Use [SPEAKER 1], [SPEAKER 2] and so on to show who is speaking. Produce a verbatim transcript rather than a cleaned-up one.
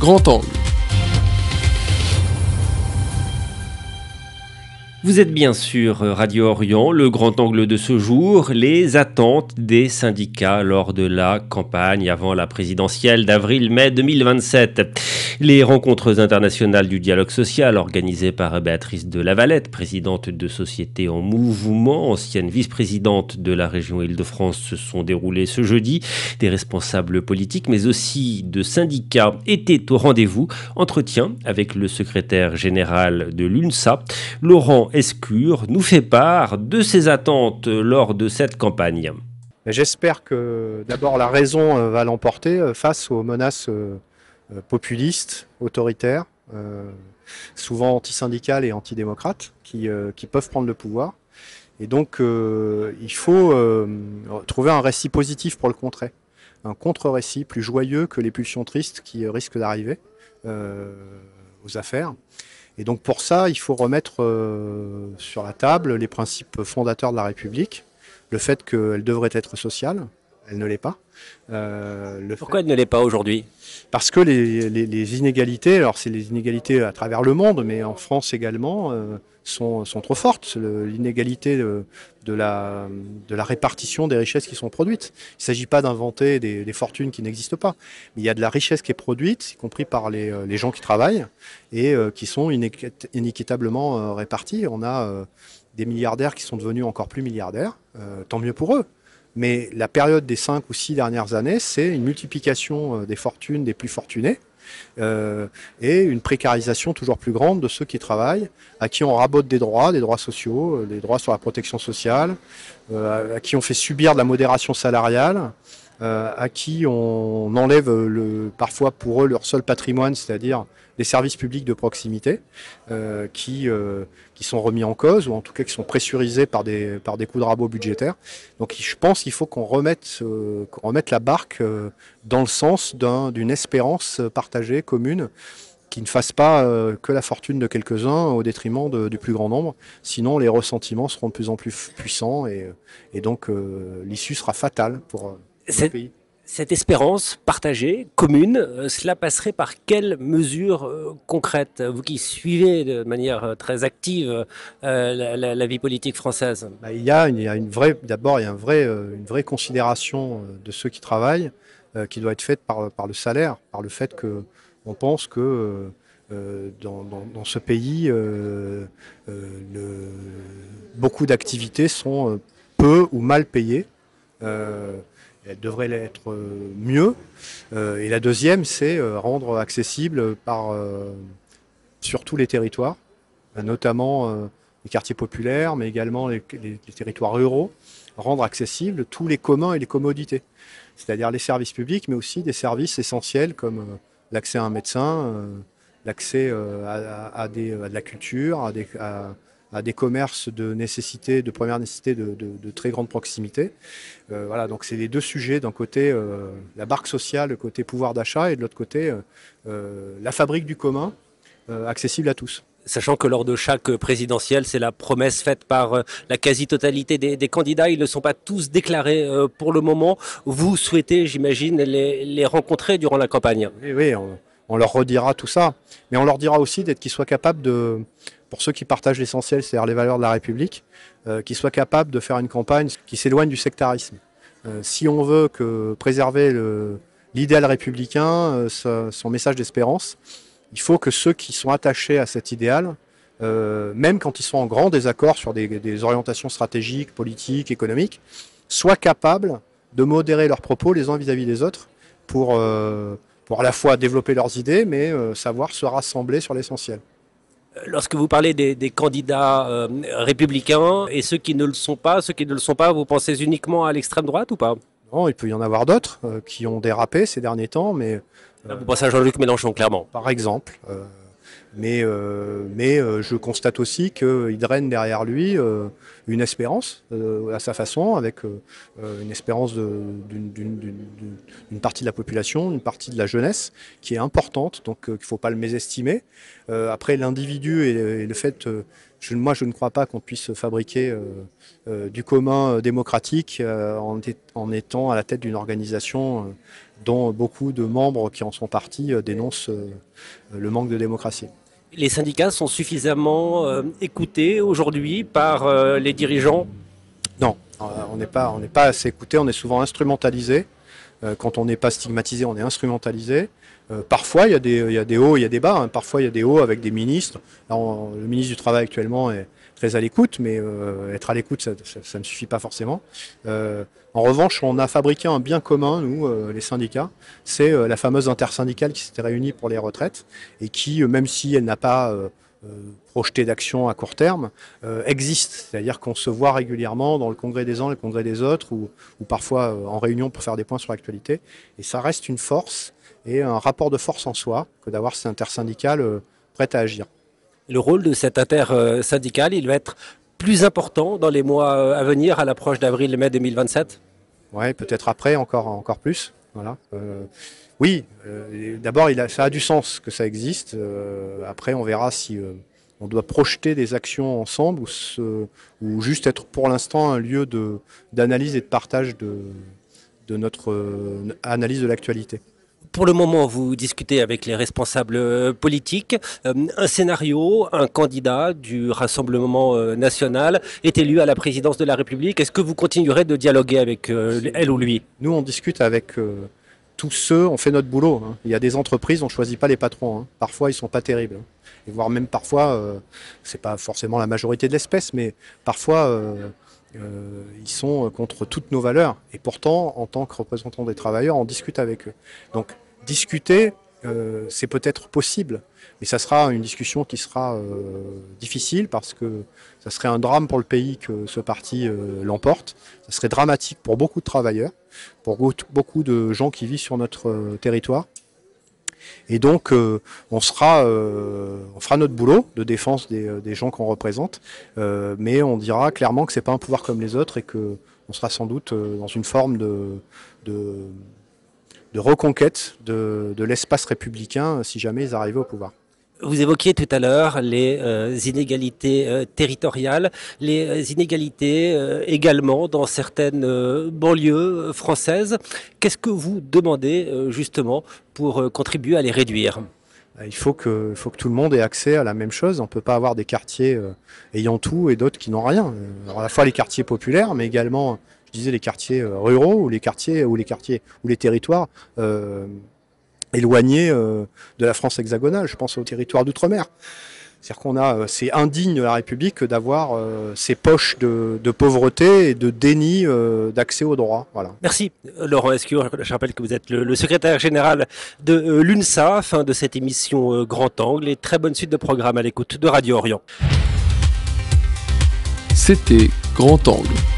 [SPEAKER 1] Grand Angle.
[SPEAKER 2] Vous êtes bien sur Radio Orient, le grand angle de ce jour, les attentes des syndicats lors de la campagne avant la présidentielle d'avril-mai deux mille vingt-sept. Les rencontres internationales du dialogue social organisées par Béatrice de Lavalette, présidente de Société en Mouvement, ancienne vice-présidente de la région Île-de-France, se sont déroulées ce jeudi. Des responsables politiques mais aussi de syndicats étaient au rendez-vous. Entretien avec le secrétaire général de l'UNSA, Laurent Escure, nous fait part de ses attentes lors de cette campagne.
[SPEAKER 3] J'espère que d'abord la raison va l'emporter face aux menaces populistes, autoritaires, souvent antisyndicales et antidémocrates, qui, qui peuvent prendre le pouvoir. Et donc euh, il faut euh, trouver un récit positif pour le contrer, un contre-récit plus joyeux que les pulsions tristes qui risquent d'arriver euh, aux affaires. Et donc pour ça, il faut remettre euh, sur la table les principes fondateurs de la République, le fait qu'elle devrait être sociale, elle ne l'est pas.
[SPEAKER 2] Euh, le Pourquoi fait... elle ne l'est pas aujourd'hui?
[SPEAKER 3] Parce que les, les, les inégalités, alors c'est les inégalités à travers le monde, mais en France également, euh, sont, sont trop fortes. L'inégalité de, de, la, de la répartition des richesses qui sont produites. Il ne s'agit pas d'inventer des, des fortunes qui n'existent pas, mais il y a de la richesse qui est produite, y compris par les, les gens qui travaillent, et euh, qui sont inéquitablement euh, répartis. On a euh, des milliardaires qui sont devenus encore plus milliardaires, euh, tant mieux pour eux. Mais la période des cinq ou six dernières années, c'est une multiplication des fortunes des plus fortunés euh, et une précarisation toujours plus grande de ceux qui travaillent, à qui on rabote des droits, des droits sociaux, des droits sur la protection sociale, euh, à qui on fait subir de la modération salariale, euh, à qui on enlève le, parfois pour eux leur seul patrimoine, c'est-à-dire les services publics de proximité euh, qui, euh, qui sont remis en cause, ou en tout cas qui sont pressurisés par des, par des coups de rabot budgétaires. Donc je pense qu'il faut qu'on remette, euh, qu'on remette la barque euh, dans le sens d'un, d'une espérance partagée, commune, qui ne fasse pas euh, que la fortune de quelques-uns au détriment de, du plus grand nombre. Sinon les ressentiments seront de plus en plus puissants et, et donc euh, l'issue sera fatale pour, euh, pour le pays.
[SPEAKER 2] Cette espérance partagée, commune, euh, cela passerait par quelles mesures euh, concrètes? Vous qui suivez de manière euh, très active euh, la, la, la vie politique française.
[SPEAKER 3] Bah, il y a, il y a une vraie, d'abord, il y a un vrai, euh, une vraie considération de ceux qui travaillent euh, qui doit être faite par, par le salaire, par le fait qu'on pense que euh, dans, dans, dans ce pays, euh, euh, le, beaucoup d'activités sont peu ou mal payées. Euh, Elle devrait l'être mieux. Euh, et la deuxième, c'est euh, rendre accessible par, euh, sur tous les territoires, notamment euh, les quartiers populaires, mais également les, les, les territoires ruraux, rendre accessibles tous les communs et les commodités. C'est-à-dire les services publics, mais aussi des services essentiels comme euh, l'accès à un médecin, euh, l'accès euh, à, à, des, à de la culture, à des... À, à des commerces de nécessité, de première nécessité, de, de, de très grande proximité. Euh, voilà, donc c'est les deux sujets, d'un côté euh, la barque sociale, le côté pouvoir d'achat, et de l'autre côté euh, la fabrique du commun, euh, accessible à tous.
[SPEAKER 2] Sachant que lors de chaque présidentielle, c'est la promesse faite par la quasi-totalité des, des candidats. Ils ne sont pas tous déclarés pour le moment. Vous souhaitez, j'imagine, les, les rencontrer durant la campagne.
[SPEAKER 3] Oui, oui, on, on leur redira tout ça. Mais on leur dira aussi d'être qu'ils soient capables de... pour ceux qui partagent l'essentiel, c'est-à-dire les valeurs de la République, euh, qui soient capables de faire une campagne qui s'éloigne du sectarisme. Euh, si on veut que préserver le, l'idéal républicain, euh, ce, son message d'espérance, il faut que ceux qui sont attachés à cet idéal, euh, même quand ils sont en grand désaccord sur des, des orientations stratégiques, politiques, économiques, soient capables de modérer leurs propos les uns vis-à-vis des autres pour, euh, pour à la fois développer leurs idées, mais euh, savoir se rassembler sur l'essentiel.
[SPEAKER 2] Lorsque vous parlez des, des candidats euh, républicains et ceux qui ne le sont pas, ceux qui ne le sont pas, vous pensez uniquement à l'extrême droite ou pas?
[SPEAKER 3] Non, il peut y en avoir d'autres euh, qui ont dérapé ces derniers temps, mais...
[SPEAKER 2] Euh, vous pensez à Jean-Luc Mélenchon, clairement?
[SPEAKER 3] Par exemple. Euh, mais euh, mais euh, je constate aussi qu'il draine derrière lui euh, une espérance, euh, à sa façon, avec euh, une espérance d'une d'une partie de la population, une partie de la jeunesse, qui est importante, donc euh, il ne faut pas le mésestimer. Euh, après, l'individu et, et le fait... Euh, Je, moi, je ne crois pas qu'on puisse fabriquer euh, euh, du commun démocratique euh, en, en étant à la tête d'une organisation dont beaucoup de membres qui en sont partis dénoncent le manque de démocratie.
[SPEAKER 2] Les syndicats sont suffisamment euh, écoutés aujourd'hui par euh, les dirigeants?
[SPEAKER 3] Non, on n'est pas, on n'est pas assez écouté, on est souvent instrumentalisé. Quand on n'est pas stigmatisé, on est instrumentalisé. Euh, parfois, il y, a des, il y a des hauts, il y a des bas. Hein. Parfois, il y a des hauts avec des ministres. Là, on, le ministre du Travail actuellement est très à l'écoute, mais euh, être à l'écoute, ça, ça, ça ne suffit pas forcément. Euh, en revanche, on a fabriqué un bien commun, nous, euh, les syndicats. C'est euh, la fameuse intersyndicale qui s'était réunie pour les retraites et qui, euh, même si elle n'a pas euh, euh, projeté d'action à court terme, euh, existe. C'est-à-dire qu'on se voit régulièrement dans le congrès des uns, le congrès des autres, ou, ou parfois euh, en réunion pour faire des points sur l'actualité. Et ça reste une force et un rapport de force en soi que d'avoir cette intersyndicale euh, prête à agir.
[SPEAKER 2] Le rôle de cette intersyndicale, il va être plus important dans les mois à venir, à l'approche d'avril-mai deux mille vingt-sept?
[SPEAKER 3] Oui, peut-être après, encore, encore plus. Voilà. Euh, oui, euh, d'abord, il a, ça a du sens que ça existe. Euh, après, on verra si euh, on doit projeter des actions ensemble ou, se, ou juste être pour l'instant un lieu de, d'analyse et de partage de, de notre euh, analyse de l'actualité.
[SPEAKER 2] Pour le moment, vous discutez avec les responsables politiques. Un scénario, un candidat du Rassemblement national est élu à la présidence de la République. Est-ce que vous continuerez de dialoguer avec elle ou lui?
[SPEAKER 3] Nous, on discute avec euh, tous ceux, on fait notre boulot. Hein. Il y a des entreprises, on ne choisit pas les patrons. Hein. Parfois, ils ne sont pas terribles. Hein. Et voire même parfois, euh, ce n'est pas forcément la majorité de l'espèce, mais parfois... Euh, Euh, ils sont contre toutes nos valeurs et pourtant, en tant que représentants des travailleurs, on discute avec eux. Donc, discuter, euh, c'est peut-être possible, mais ça sera une discussion qui sera euh, difficile parce que ça serait un drame pour le pays que ce parti euh, l'emporte. Ça serait dramatique pour beaucoup de travailleurs, pour beaucoup de gens qui vivent sur notre euh, territoire. Et donc, euh, on, sera, euh, on fera notre boulot de défense des, des gens qu'on représente, euh, mais on dira clairement que ce n'est pas un pouvoir comme les autres et qu'on sera sans doute dans une forme de, de, de reconquête de, de l'espace républicain si jamais ils arrivaient au pouvoir.
[SPEAKER 2] Vous évoquiez tout à l'heure les euh, inégalités euh, territoriales, les euh, inégalités euh, également dans certaines euh, banlieues françaises. Qu'est-ce que vous demandez euh, justement pour euh, contribuer à les réduire ?
[SPEAKER 3] Il faut que, il faut que tout le monde ait accès à la même chose. On ne peut pas avoir des quartiers euh, ayant tout et d'autres qui n'ont rien. Alors à la fois les quartiers populaires, mais également, je disais, les quartiers euh, ruraux ou les quartiers ou les quartiers ou les territoires euh, éloignés euh, de la France hexagonale. Je pense aux territoires d'outre-mer. C'est-à-dire qu'on a, c'est indigne de la République d'avoir euh, ces poches de, de pauvreté et de déni euh, d'accès aux droits. Voilà.
[SPEAKER 2] Merci Laurent Escure. Je rappelle que vous êtes le, le secrétaire général de euh, l'UNSA, fin de cette émission euh, Grand Angle, et très bonne suite de programme à l'écoute de Radio Orient.
[SPEAKER 1] C'était Grand Angle.